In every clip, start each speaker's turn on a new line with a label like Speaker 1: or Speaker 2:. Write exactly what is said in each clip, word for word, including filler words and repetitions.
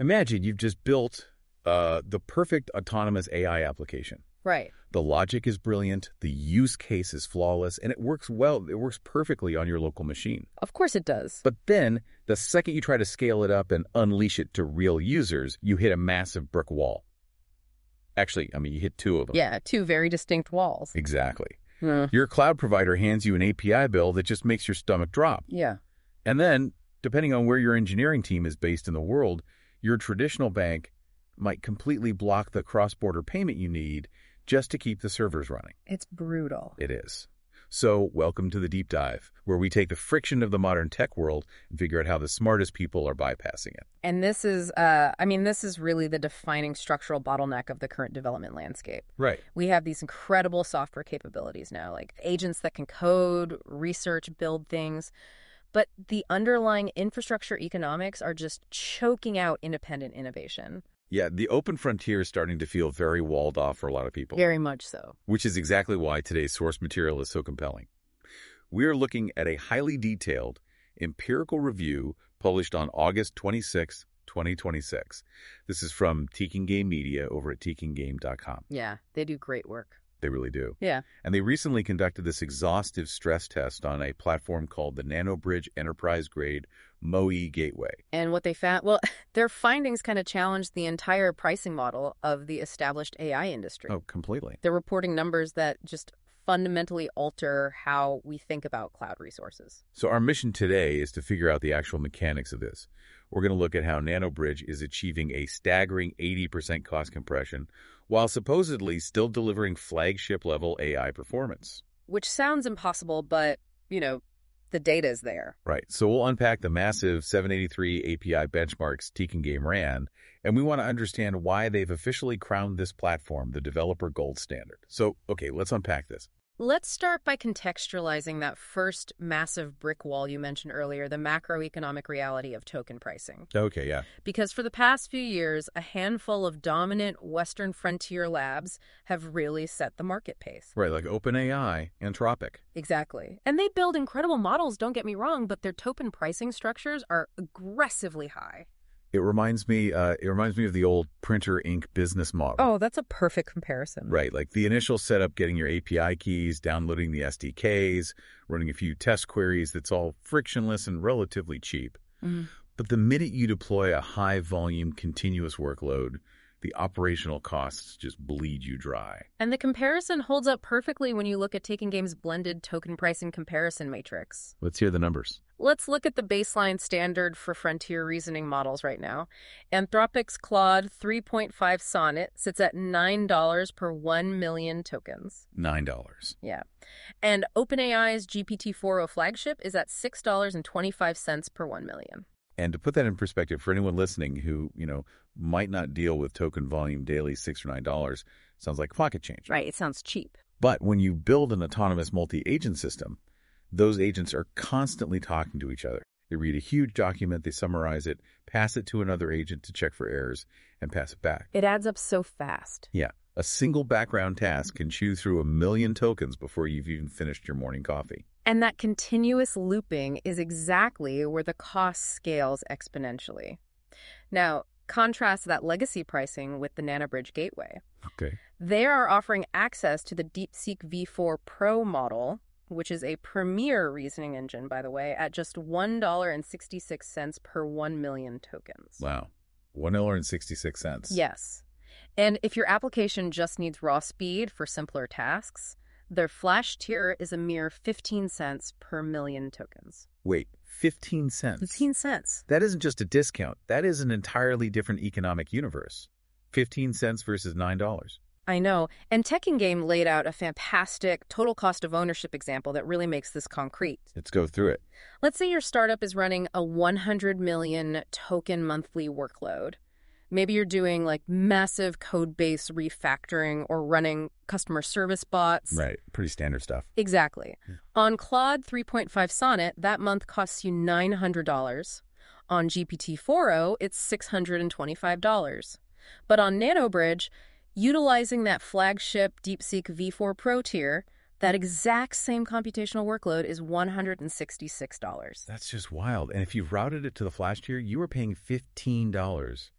Speaker 1: Imagine you've just built uh, the perfect autonomous A I application.
Speaker 2: Right.
Speaker 1: The logic is brilliant, the use case is flawless, and it works well. It works perfectly on your local machine.
Speaker 2: Of course it does.
Speaker 1: But then, the second you try to scale it up and unleash it to real users, you hit a massive brick wall. Actually, I mean, you hit two of them.
Speaker 2: Yeah, two very distinct walls.
Speaker 1: Exactly.
Speaker 2: Hmm.
Speaker 1: Your cloud provider hands you an A P I bill that just makes your stomach drop.
Speaker 2: Yeah.
Speaker 1: And then, depending on where your engineering team is based in the world, your traditional bank might completely block the cross-border payment you need just to keep the servers running.
Speaker 2: It's brutal.
Speaker 1: It is. So, welcome to the Deep Dive, where we take the friction of the modern tech world and figure out how the smartest people are bypassing it.
Speaker 2: And this is, uh, I mean, this is really the defining structural bottleneck of the current development landscape.
Speaker 1: Right.
Speaker 2: We have these incredible software capabilities now, like agents that can code, research, build things. But the underlying infrastructure economics are just choking out independent innovation.
Speaker 1: Yeah, the open frontier is starting to feel very walled off for a lot of people.
Speaker 2: Very much so.
Speaker 1: Which is exactly why today's source material is so compelling. We're looking at a highly detailed empirical review published on August twenty-sixth, twenty twenty-six. This is from Tekin Game Media over at tekin game dot com.
Speaker 2: Yeah, they do great work.
Speaker 1: They really do.
Speaker 2: Yeah.
Speaker 1: And they recently conducted this exhaustive stress test on a platform called the NanoBridge Enterprise Grade M O E Gateway.
Speaker 2: And what they found, well, their findings kind of challenged the entire pricing model of the established A I industry.
Speaker 1: Oh, completely.
Speaker 2: They're reporting numbers that just fundamentally alter how we think about cloud resources.
Speaker 1: So our mission today is to figure out the actual mechanics of this. We're going to look at how NanoBridge is achieving a staggering eighty percent cost compression while supposedly still delivering flagship-level A I performance.
Speaker 2: Which sounds impossible, but, you know, the data is there.
Speaker 1: Right. So we'll unpack the massive seven eighty-three A P I benchmarks Tekin Game ran, and we want to understand why they've officially crowned this platform the developer gold standard. So, okay, let's unpack this.
Speaker 2: Let's start by contextualizing that first massive brick wall you mentioned earlier, the macroeconomic reality of token pricing.
Speaker 1: Okay, yeah.
Speaker 2: Because for the past few years, a handful of dominant Western frontier labs have really set the market pace.
Speaker 1: Right, like OpenAI, Anthropic.
Speaker 2: Exactly. And they build incredible models, don't get me wrong, but their token pricing structures are aggressively high.
Speaker 1: It reminds me uh, it reminds me of the old printer ink business model.
Speaker 2: Oh, that's a perfect comparison.
Speaker 1: Right, like the initial setup, getting your A P I keys, downloading the S D Ks, running a few test queries, that's all frictionless and relatively cheap.
Speaker 2: Mm-hmm.
Speaker 1: But the minute you deploy a high-volume, continuous workload, the operational costs just bleed you dry.
Speaker 2: And the comparison holds up perfectly when you look at Tekin Game's blended token pricing comparison matrix.
Speaker 1: Let's hear the numbers.
Speaker 2: Let's look at the baseline standard for frontier reasoning models right now. Anthropic's Claude three point five Sonnet sits at nine dollars per one million tokens.
Speaker 1: nine dollars.
Speaker 2: Yeah. And OpenAI's G P T four o flagship is at six dollars and twenty-five cents per one million.
Speaker 1: And to put that in perspective, for anyone listening who, you know, might not deal with token volume daily, six or nine dollars, sounds like pocket change.
Speaker 2: Right, it sounds cheap.
Speaker 1: But when you build an autonomous multi-agent system, those agents are constantly talking to each other. They read a huge document, they summarize it, pass it to another agent to check for errors, and pass it back.
Speaker 2: It adds up so fast.
Speaker 1: Yeah. A single background task can chew through a million tokens before you've even finished your morning coffee.
Speaker 2: And that continuous looping is exactly where the cost scales exponentially. Now, contrast that legacy pricing with the NanoBridge Gateway.
Speaker 1: Okay.
Speaker 2: They are offering access to the DeepSeek V four Pro model, which is a premier reasoning engine, by the way, at just one dollar and sixty-six cents per one million tokens.
Speaker 1: Wow. one dollar and sixty-six cents.
Speaker 2: Yes. And if your application just needs raw speed for simpler tasks, their flash tier is a mere fifteen cents per million tokens.
Speaker 1: Wait, fifteen cents?
Speaker 2: fifteen cents.
Speaker 1: That isn't just a discount. That is an entirely different economic universe. fifteen cents versus nine dollars.
Speaker 2: I know. And Tekin Game laid out a fantastic total cost of ownership example that really makes this concrete.
Speaker 1: Let's go through it.
Speaker 2: Let's say your startup is running a one hundred million token monthly workload. Maybe you're doing like massive code base refactoring or running customer service bots.
Speaker 1: Right. Pretty standard stuff.
Speaker 2: Exactly. Yeah. On Claude three point five Sonnet, that month costs you nine hundred dollars. On G P T four o, it's six hundred twenty-five dollars. But on NanoBridge, utilizing that flagship DeepSeek V four Pro tier, that exact same computational workload is one hundred sixty-six dollars.
Speaker 1: That's just wild. And if you've routed it to the flash tier, you are paying fifteen dollars.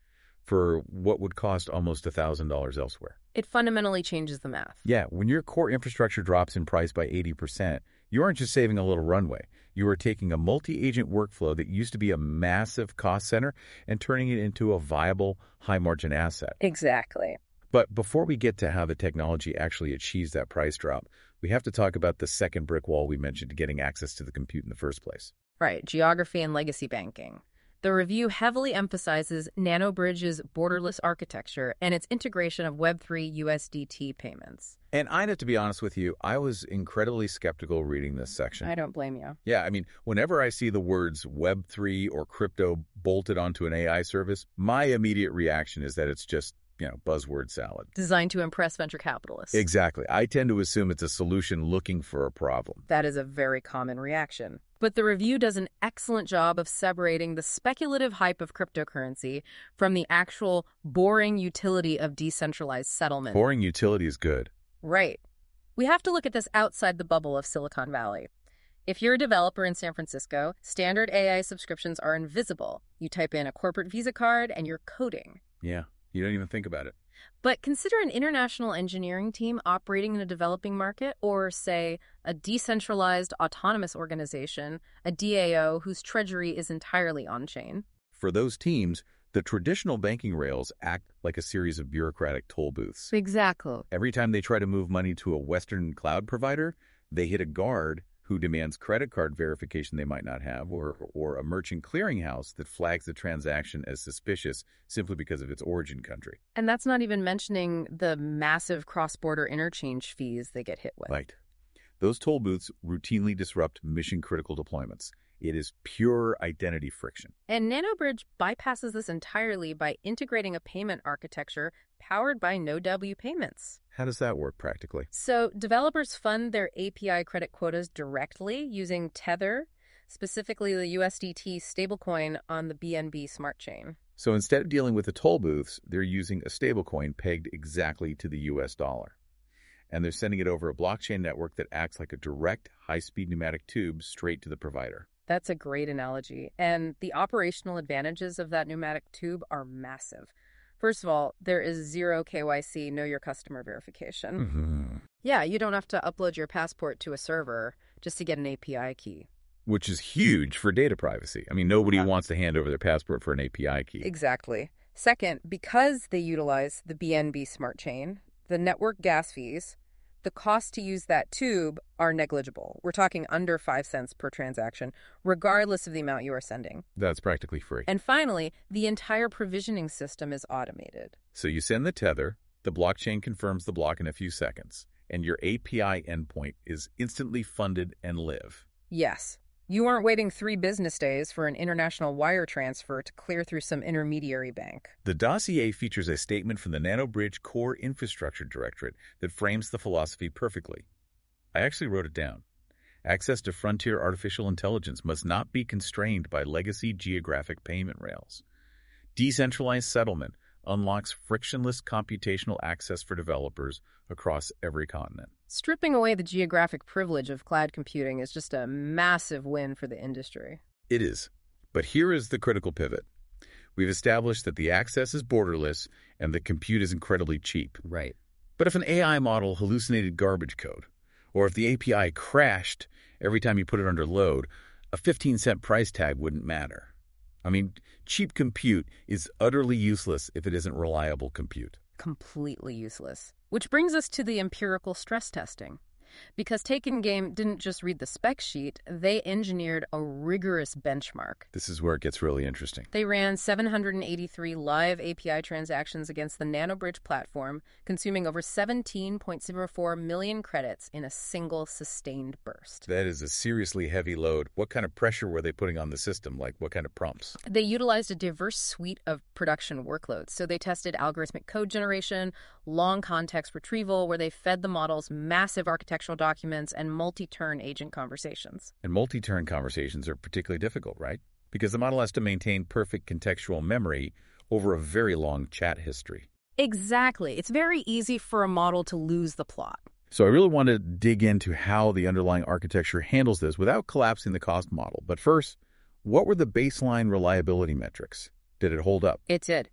Speaker 1: for what would cost almost one thousand dollars elsewhere.
Speaker 2: It fundamentally changes the math.
Speaker 1: Yeah, when your core infrastructure drops in price by eighty percent, you aren't just saving a little runway. You are taking a multi-agent workflow that used to be a massive cost center and turning it into a viable, high-margin asset.
Speaker 2: Exactly.
Speaker 1: But before we get to how the technology actually achieves that price drop, we have to talk about the second brick wall we mentioned to getting access to the compute in the first place.
Speaker 2: Right, geography and legacy banking. The review heavily emphasizes NanoBridge's borderless architecture and its integration of Web three U S D T payments.
Speaker 1: And I have to be honest with you, I was incredibly skeptical reading this section.
Speaker 2: I don't blame you.
Speaker 1: Yeah, I mean, whenever I see the words Web three or crypto bolted onto an A I service, my immediate reaction is that it's just, you know, buzzword salad.
Speaker 2: Designed to impress venture capitalists.
Speaker 1: Exactly. I tend to assume it's a solution looking for a problem.
Speaker 2: That is a very common reaction. But the review does an excellent job of separating the speculative hype of cryptocurrency from the actual boring utility of decentralized settlement.
Speaker 1: Boring utility is good.
Speaker 2: Right. We have to look at this outside the bubble of Silicon Valley. If you're a developer in San Francisco, standard A I subscriptions are invisible. You type in a corporate Visa card and you're coding.
Speaker 1: Yeah, you don't even think about it.
Speaker 2: But consider an international engineering team operating in a developing market, or, say, a decentralized autonomous organization, a D A O whose treasury is entirely on-chain.
Speaker 1: For those teams, the traditional banking rails act like a series of bureaucratic toll booths.
Speaker 2: Exactly.
Speaker 1: Every time they try to move money to a Western cloud provider, they hit a guard who demands credit card verification they might not have, or, or a merchant clearinghouse that flags the transaction as suspicious simply because of its origin country.
Speaker 2: And that's not even mentioning the massive cross-border interchange fees they get hit with.
Speaker 1: Right. Those toll booths routinely disrupt mission-critical deployments. It is pure identity friction.
Speaker 2: And NanoBridge bypasses this entirely by integrating a payment architecture powered by NoW payments.
Speaker 1: How does that work practically?
Speaker 2: So developers fund their A P I credit quotas directly using Tether, specifically the U S D T stablecoin on the B N B Smart Chain.
Speaker 1: So instead of dealing with the toll booths, they're using a stablecoin pegged exactly to the U S dollar. And they're sending it over a blockchain network that acts like a direct, high-speed pneumatic tube straight to the provider.
Speaker 2: That's a great analogy. And the operational advantages of that pneumatic tube are massive. First of all, there is zero K Y C, know your customer verification.
Speaker 1: Mm-hmm.
Speaker 2: Yeah, you don't have to upload your passport to a server just to get an A P I key.
Speaker 1: Which is huge for data privacy. I mean, nobody
Speaker 2: Yeah.
Speaker 1: wants to hand over their passport for an A P I key.
Speaker 2: Exactly. Second, because they utilize the B N B Smart Chain, the network gas fees, the cost to use that tube are negligible. We're talking under five cents per transaction, regardless of the amount you are sending.
Speaker 1: That's practically free.
Speaker 2: And finally, the entire provisioning system is automated.
Speaker 1: So you send the tether, the blockchain confirms the block in a few seconds, and your A P I endpoint is instantly funded and live.
Speaker 2: Yes. You aren't waiting three business days for an international wire transfer to clear through some intermediary bank.
Speaker 1: The dossier features a statement from the NanoBridge Core Infrastructure Directorate that frames the philosophy perfectly. I actually wrote it down. Access to frontier artificial intelligence must not be constrained by legacy geographic payment rails. Decentralized settlement unlocks frictionless computational access for developers across every continent.
Speaker 2: Stripping away the geographic privilege of cloud computing is just a massive win for the industry.
Speaker 1: It is. But here is the critical pivot. We've established that the access is borderless and the compute is incredibly cheap.
Speaker 2: Right.
Speaker 1: But if an A I model hallucinated garbage code, or if the A P I crashed every time you put it under load, a fifteen cent price tag wouldn't matter. I mean, cheap compute is utterly useless if it isn't reliable compute.
Speaker 2: Completely useless. Which brings us to the empirical stress testing. Because Take In Game didn't just read the spec sheet, they engineered a rigorous benchmark.
Speaker 1: This is where it gets really interesting.
Speaker 2: They ran seven hundred eighty-three live A P I transactions against the NanoBridge platform, consuming over seventeen point zero four million credits in a single sustained burst.
Speaker 1: That is a seriously heavy load. What kind of pressure were they putting on the system? Like, what kind of prompts?
Speaker 2: They utilized a diverse suite of production workloads. So they tested algorithmic code generation, long context retrieval, where they fed the models massive architectural documents, and multi-turn agent conversations.
Speaker 1: And multi-turn conversations are particularly difficult, right? Because the model has to maintain perfect contextual memory over a very long chat history.
Speaker 2: Exactly. It's very easy for a model to lose the plot.
Speaker 1: So I really want to dig into how the underlying architecture handles this without collapsing the cost model. But first, what were the baseline reliability metrics? Did it hold up?
Speaker 2: It did.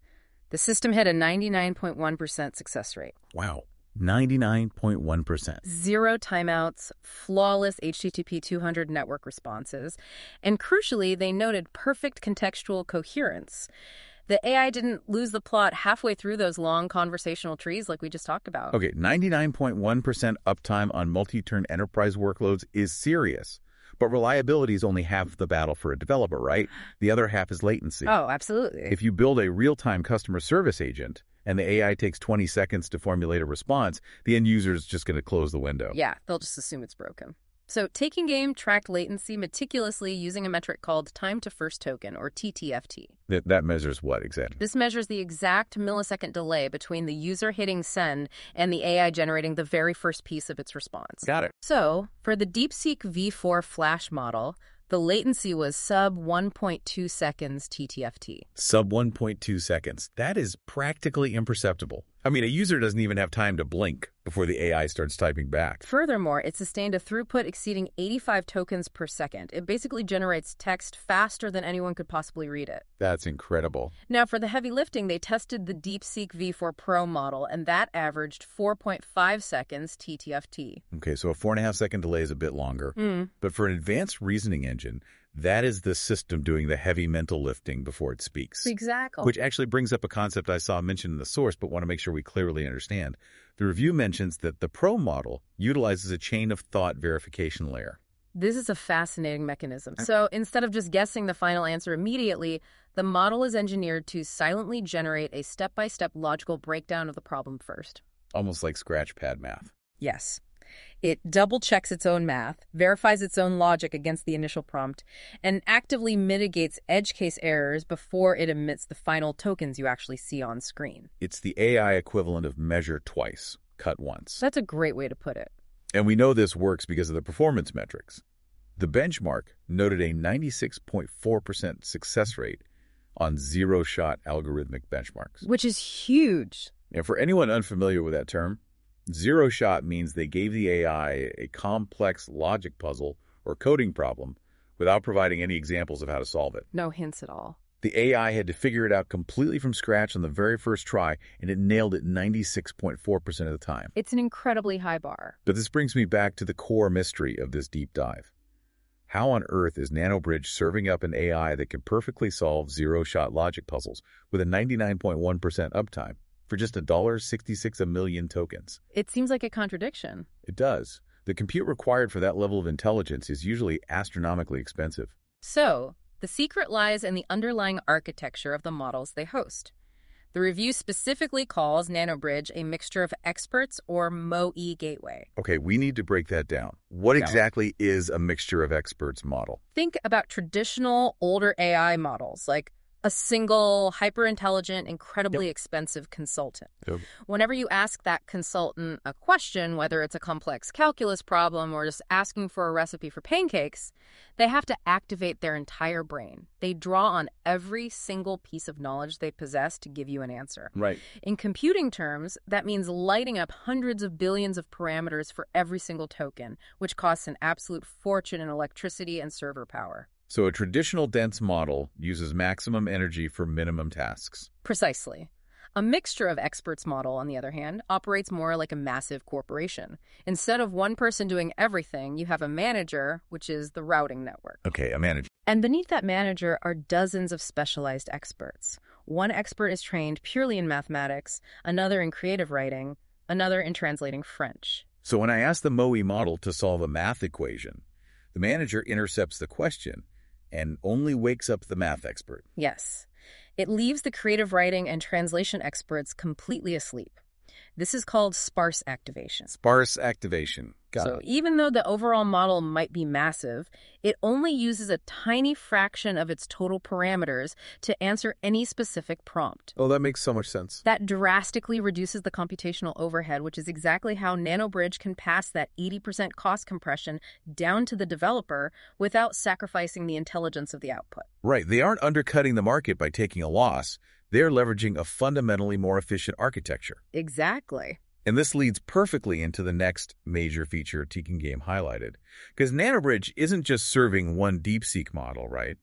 Speaker 2: The system hit a ninety-nine point one percent success rate.
Speaker 1: Wow. ninety-nine point one percent.
Speaker 2: Zero timeouts, flawless H T T P two hundred network responses, and crucially, they noted perfect contextual coherence. The A I didn't lose the plot halfway through those long conversational trees like we just talked about.
Speaker 1: Okay, ninety-nine point one percent uptime on multi-turn enterprise workloads is serious. But reliability is only half the battle for a developer, right? The other half is latency.
Speaker 2: Oh, absolutely.
Speaker 1: If you build a real-time customer service agent and the A I takes twenty seconds to formulate a response, the end user is just going to close the window.
Speaker 2: Yeah, they'll just assume it's broken. So Taking Game tracked latency meticulously using a metric called time to first token, or T T F T.
Speaker 1: That, that measures what exactly?
Speaker 2: This measures the exact millisecond delay between the user hitting send and the A I generating the very first piece of its response.
Speaker 1: Got it.
Speaker 2: So, for the DeepSeek V four Flash model, the latency was sub one point two seconds T T F T.
Speaker 1: Sub one point two seconds. That is practically imperceptible. I mean, a user doesn't even have time to blink before the A I starts typing back.
Speaker 2: Furthermore, it sustained a throughput exceeding eighty-five tokens per second. It basically generates text faster than anyone could possibly read it.
Speaker 1: That's incredible.
Speaker 2: Now, for the heavy lifting, they tested the DeepSeek V four Pro model, and that averaged four point five seconds T T F T.
Speaker 1: Okay, so a four and a half second delay is a bit longer.
Speaker 2: Mm.
Speaker 1: But for an advanced reasoning engine, that is the system doing the heavy mental lifting before it speaks.
Speaker 2: Exactly.
Speaker 1: Which actually brings up a concept I saw mentioned in the source, but want to make sure we clearly understand. The review mentions that the Pro model utilizes a chain of thought verification layer.
Speaker 2: This is a fascinating mechanism. So instead of just guessing the final answer immediately, the model is engineered to silently generate a step-by-step logical breakdown of the problem first.
Speaker 1: Almost like scratchpad math.
Speaker 2: Yes. It double-checks its own math, verifies its own logic against the initial prompt, and actively mitigates edge case errors before it emits the final tokens you actually see on screen.
Speaker 1: It's the A I equivalent of measure twice, cut once.
Speaker 2: That's a great way to put it.
Speaker 1: And we know this works because of the performance metrics. The benchmark noted a ninety-six point four percent success rate on zero-shot algorithmic benchmarks.
Speaker 2: Which is huge.
Speaker 1: And for anyone unfamiliar with that term, zero-shot means they gave the A I a complex logic puzzle or coding problem without providing any examples of how to solve it.
Speaker 2: No hints at all.
Speaker 1: The A I had to figure it out completely from scratch on the very first try, and it nailed it ninety-six point four percent of the time.
Speaker 2: It's an incredibly high bar.
Speaker 1: But this brings me back to the core mystery of this deep dive. How on earth is NanoBridge serving up an A I that can perfectly solve zero-shot logic puzzles with a ninety-nine point one percent uptime for just one dollar sixty-six a million tokens?
Speaker 2: It seems like a contradiction.
Speaker 1: It does. The compute required for that level of intelligence is usually astronomically expensive.
Speaker 2: So, the secret lies in the underlying architecture of the models they host. The review specifically calls NanoBridge a mixture of experts or M O E gateway.
Speaker 1: Okay, we need to break that down. What
Speaker 2: Yeah.
Speaker 1: exactly is a mixture of experts model?
Speaker 2: Think about traditional older A I models, like a single, hyper-intelligent, incredibly
Speaker 1: Yep.
Speaker 2: expensive consultant.
Speaker 1: Yep.
Speaker 2: Whenever you ask that consultant a question, whether it's a complex calculus problem or just asking for a recipe for pancakes, they have to activate their entire brain. They draw on every single piece of knowledge they possess to give you an answer.
Speaker 1: Right.
Speaker 2: In computing terms, that means lighting up hundreds of billions of parameters for every single token, which costs an absolute fortune in electricity and server power.
Speaker 1: So a traditional dense model uses maximum energy for minimum tasks.
Speaker 2: Precisely. A mixture of experts model, on the other hand, operates more like a massive corporation. Instead of one person doing everything, you have a manager, which is the routing network.
Speaker 1: Okay, a manager.
Speaker 2: And beneath that manager are dozens of specialized experts. One expert is trained purely in mathematics, another in creative writing, another in translating French.
Speaker 1: So when I ask the M O E model to solve a math equation, the manager intercepts the question and only wakes up the math expert.
Speaker 2: Yes. It leaves the creative writing and translation experts completely asleep. This is called sparse activation.
Speaker 1: Sparse activation. Got
Speaker 2: So
Speaker 1: it.
Speaker 2: even though the overall model might be massive, it only uses a tiny fraction of its total parameters to answer any specific prompt.
Speaker 3: Oh, that makes so much sense.
Speaker 2: That drastically reduces the computational overhead, which is exactly how NanoBridge can pass that eighty percent cost compression down to the developer without sacrificing the intelligence of the output.
Speaker 1: Right. They aren't undercutting the market by taking a loss. They're leveraging a fundamentally more efficient architecture.
Speaker 2: Exactly.
Speaker 1: And this leads perfectly into the next major feature Taking Game highlighted. Because NanoBridge isn't just serving one DeepSeek model, right?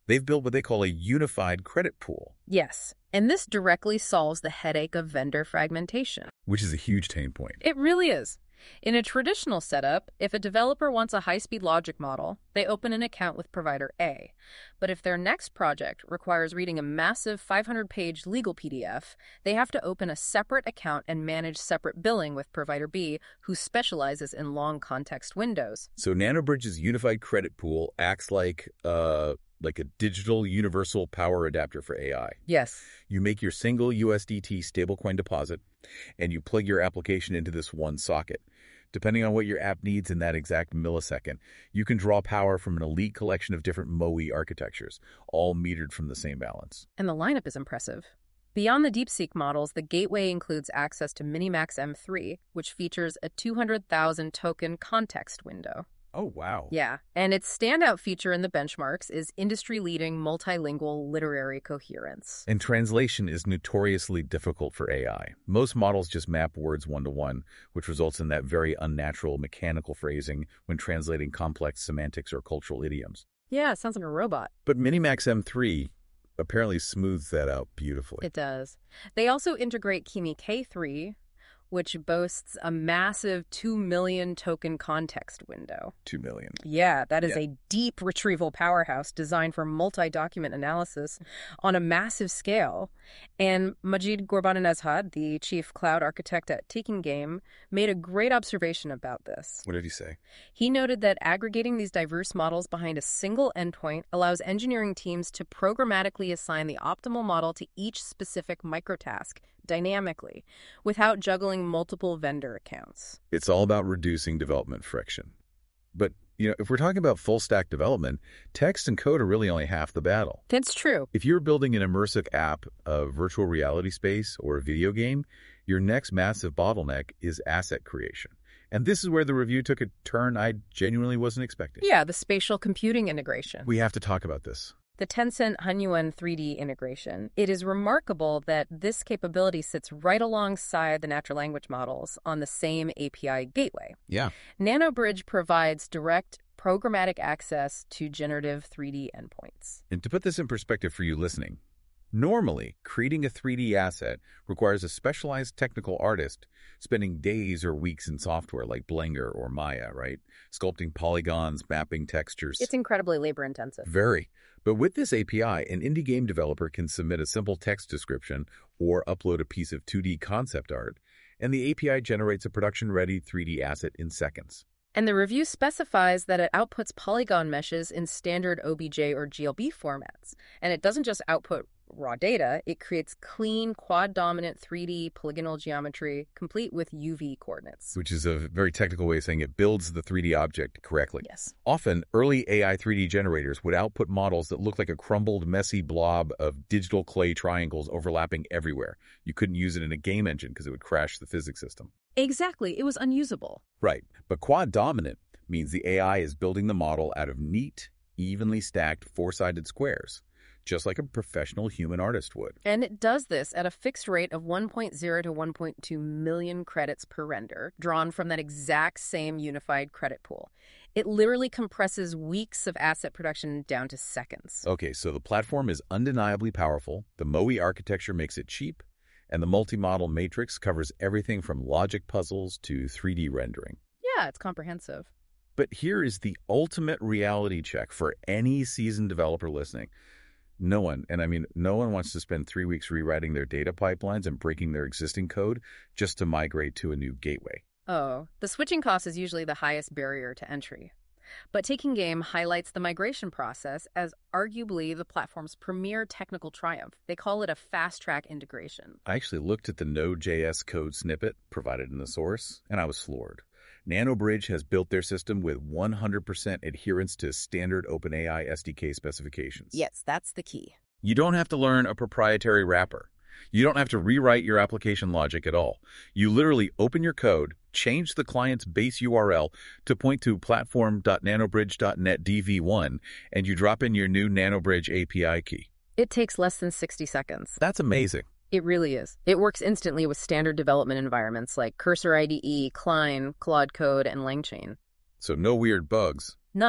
Speaker 1: They've built what they call a unified credit pool,
Speaker 2: Yes, and this directly solves the headache of vendor fragmentation.
Speaker 1: which is a huge pain point.
Speaker 2: It really is. In a traditional setup, if a developer wants a high-speed logic model, they open an account with provider A. But if their next project requires reading a massive five hundred page legal P D F, they have to open a separate account and manage separate billing with provider B, who specializes in long context windows.
Speaker 1: So NanoBridge's unified credit pool acts like uh like a digital universal power adapter for A I.
Speaker 2: Yes.
Speaker 1: You make your single U S D T stablecoin deposit, and you plug your application into this one socket. Depending on what your app needs in that exact millisecond, you can draw power from an elite collection of different M O E architectures, all metered from the same balance.
Speaker 2: And the lineup is impressive. Beyond the DeepSeek models, the gateway includes access to Minimax M three, which features a two hundred thousand token context window.
Speaker 1: Oh, wow.
Speaker 2: Yeah, and its standout feature in the benchmarks is industry-leading multilingual literary coherence.
Speaker 1: And translation is notoriously difficult for A I. Most models just map words one-to-one, which results in that very unnatural mechanical phrasing when translating complex semantics or cultural idioms.
Speaker 2: Yeah, it sounds like a robot.
Speaker 1: But Minimax M three apparently smooths that out beautifully.
Speaker 2: It does. They also integrate Kimi K three, which boasts a massive two million token context window.
Speaker 1: Two million.
Speaker 2: Yeah, that is
Speaker 1: Yeah.
Speaker 2: a deep retrieval powerhouse designed for multi-document analysis on a massive scale. And Majid Ghorbananezhad, the chief cloud architect at Taking Game, made a great observation about this.
Speaker 1: What did he say?
Speaker 2: He noted that aggregating these diverse models behind a single endpoint allows engineering teams to programmatically assign the optimal model to each specific microtask dynamically, without juggling multiple vendor accounts.
Speaker 1: It's all about reducing development friction. But, you know, if we're talking about full-stack development, text and code are really only half the battle.
Speaker 2: That's true.
Speaker 1: If you're building an immersive app, a virtual reality space, or a video game, your next massive bottleneck is asset creation. And this is where the review took a turn I genuinely wasn't expecting.
Speaker 2: Yeah, the spatial computing integration.
Speaker 1: We have to talk about this.
Speaker 2: The Tencent Hunyuan three D integration. It is remarkable that this capability sits right alongside the natural language models on the same A P I gateway.
Speaker 1: Yeah.
Speaker 2: NanoBridge provides direct programmatic access to generative three D endpoints.
Speaker 1: And to put this in perspective for you listening, normally, creating a three D asset requires a specialized technical artist spending days or weeks in software like Blender or Maya, right? Sculpting polygons, mapping textures.
Speaker 2: It's incredibly labor-intensive.
Speaker 1: Very. But with this A P I, an indie game developer can submit a simple text description or upload a piece of two D concept art, and the A P I generates a production-ready three D asset in seconds.
Speaker 2: And the review specifies that it outputs polygon meshes in standard O B J or G L B formats. And it doesn't just output raw data, it creates clean, quad-dominant three D polygonal geometry, complete with U V coordinates.
Speaker 1: Which is a very technical way of saying it builds the three D object correctly.
Speaker 2: Yes.
Speaker 1: Often, early A I three D generators would output models that look like a crumbled, messy blob of digital clay triangles overlapping everywhere. You couldn't use it in a game engine because it would crash the physics system.
Speaker 2: Exactly. It was unusable.
Speaker 1: Right. But quad-dominant means the A I is building the model out of neat, evenly stacked, four-sided squares, just like a professional human artist would.
Speaker 2: And it does this at a fixed rate of one point zero to one point two million credits per render, drawn from that exact same unified credit pool. It literally compresses weeks of asset production down to seconds.
Speaker 1: Okay, so the platform is undeniably powerful, the M O E architecture makes it cheap, and the multi-model matrix covers everything from logic puzzles to three D rendering.
Speaker 2: Yeah, it's comprehensive.
Speaker 1: But here is the ultimate reality check for any seasoned developer listening. No one, and I mean no one, wants to spend three weeks rewriting their data pipelines and breaking their existing code just to migrate to a new gateway.
Speaker 2: Oh, the switching cost is usually the highest barrier to entry. But Taking Game highlights the migration process as arguably the platform's premier technical triumph. They call it a fast-track integration.
Speaker 1: I actually looked at the Node.js code snippet provided in the source, and I was floored. NanoBridge has built their system with one hundred percent adherence to standard OpenAI S D K specifications.
Speaker 2: Yes, that's the key.
Speaker 1: You don't have to learn a proprietary wrapper. You don't have to rewrite your application logic at all. You literally open your code, change the client's base U R L to point to platform dot nanobridge dot net D V one, and you drop in your new NanoBridge A P I key.
Speaker 2: It takes less than sixty seconds.
Speaker 1: That's amazing.
Speaker 2: It really is. It works instantly with standard development environments like Cursor I D E, Cline, Claude Code, and LangChain.
Speaker 1: So no weird bugs.
Speaker 2: None.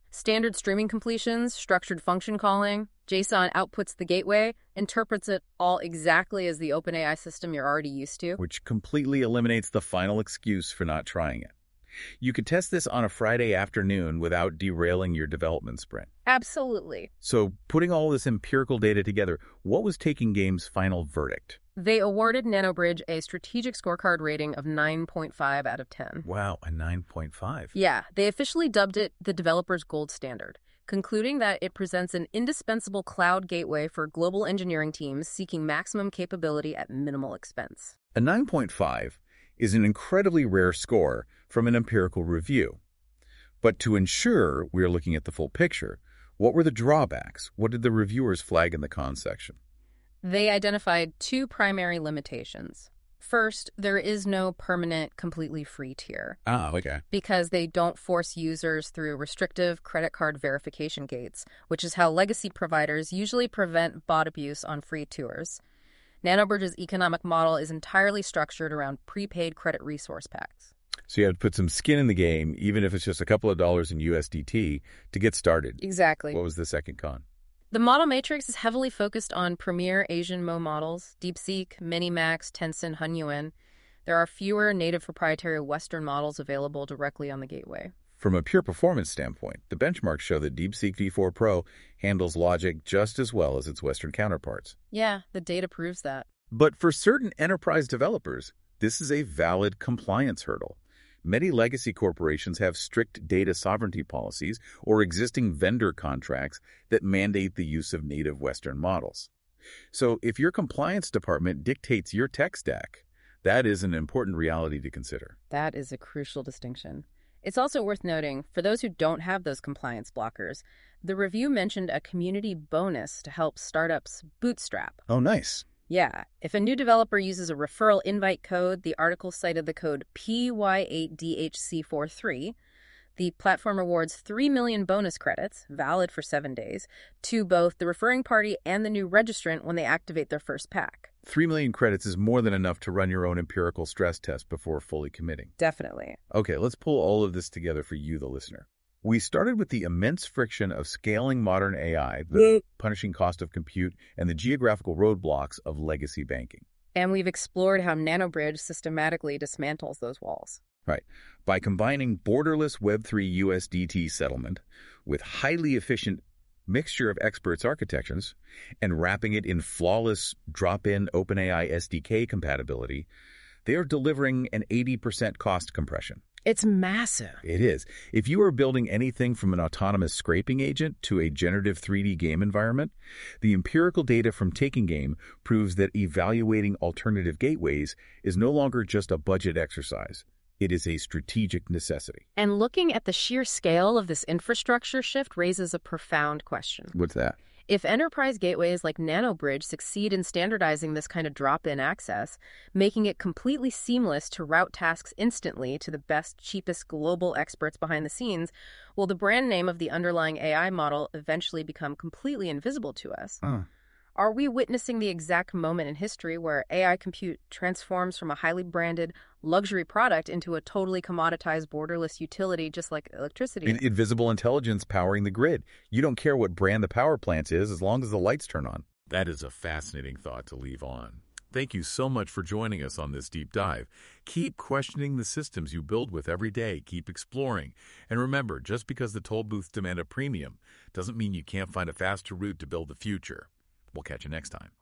Speaker 2: Standard streaming completions, structured function calling, JSON outputs the gateway, interprets it all exactly as the OpenAI system you're already used to.
Speaker 1: Which completely eliminates the final excuse for not trying it. You could test this on a Friday afternoon without derailing your development sprint.
Speaker 2: Absolutely.
Speaker 1: So, putting all this empirical data together, what was Taking Game's final verdict?
Speaker 2: They awarded NanoBridge a strategic scorecard rating of nine point five out of ten.
Speaker 1: Wow, a nine point five.
Speaker 2: Yeah, they officially dubbed it the developer's gold standard, concluding that it presents an indispensable cloud gateway for global engineering teams seeking maximum capability at minimal expense.
Speaker 1: A nine point five is an incredibly rare score from an empirical review. But to ensure we're looking at the full picture, what were the drawbacks? What did the reviewers flag in the cons section?
Speaker 2: They identified two primary limitations. First, there is no permanent, completely free tier.
Speaker 1: Ah, okay.
Speaker 2: Because they don't force users through restrictive credit card verification gates, which is how legacy providers usually prevent bot abuse on free tours. NanoBridge's economic model is entirely structured around prepaid credit resource packs.
Speaker 1: So you have to put some skin in the game, even if it's just a couple of dollars in U S D T, to get started.
Speaker 2: Exactly.
Speaker 1: What was the second con?
Speaker 2: The model matrix is heavily focused on premier Asian M O models, DeepSeek, Minimax, Tencent, Hunyuan. There are fewer native proprietary Western models available directly on the gateway.
Speaker 1: From a pure performance standpoint, the benchmarks show that DeepSeek V four Pro handles logic just as well as its Western counterparts.
Speaker 2: Yeah, the data proves that.
Speaker 1: But for certain enterprise developers, this is a valid compliance hurdle. Many legacy corporations have strict data sovereignty policies or existing vendor contracts that mandate the use of native Western models. So if your compliance department dictates your tech stack, that is an important reality to consider.
Speaker 2: That is a crucial distinction. It's also worth noting, for those who don't have those compliance blockers, the review mentioned a community bonus to help startups bootstrap.
Speaker 1: Oh, nice.
Speaker 2: Yeah, if a new developer uses a referral invite code, the article cited the code P Y eight D H C forty-three. The platform awards three million bonus credits, valid for seven days, to both the referring party and the new registrant when they activate their first pack.
Speaker 1: Three million credits is more than enough to run your own empirical stress test before fully committing.
Speaker 2: Definitely.
Speaker 1: Okay, let's pull all of this together for you, the listener. We started with the immense friction of scaling modern A I, the punishing cost of compute, and the geographical roadblocks of legacy banking.
Speaker 2: And we've explored how NanoBridge systematically dismantles those walls.
Speaker 1: Right. By combining borderless Web three U S D T settlement with highly efficient mixture of experts architectures and wrapping it in flawless drop-in OpenAI S D K compatibility, they are delivering an eighty percent cost compression.
Speaker 2: It's massive.
Speaker 1: It is. If you are building anything from an autonomous scraping agent to a generative three D game environment, the empirical data from Taking Game proves that evaluating alternative gateways is no longer just a budget exercise. It is a strategic necessity.
Speaker 2: And looking at the sheer scale of this infrastructure shift raises a profound question.
Speaker 1: What's that?
Speaker 2: If enterprise gateways like NanoBridge succeed in standardizing this kind of drop-in access, making it completely seamless to route tasks instantly to the best, cheapest global experts behind the scenes, will the brand name of the underlying A I model eventually become completely invisible to us?
Speaker 1: Uh.
Speaker 2: Are we witnessing the exact moment in history where A I compute transforms from a highly branded luxury product into a totally commoditized borderless utility just like electricity?
Speaker 1: In- invisible intelligence powering the grid. You don't care what brand the power plant is as long as the lights turn on. That is a fascinating thought to leave on. Thank you so much for joining us on this deep dive. Keep questioning the systems you build with every day. Keep exploring. And remember, just because the toll booths demand a premium doesn't mean you can't find a faster route to build the future. We'll catch you next time.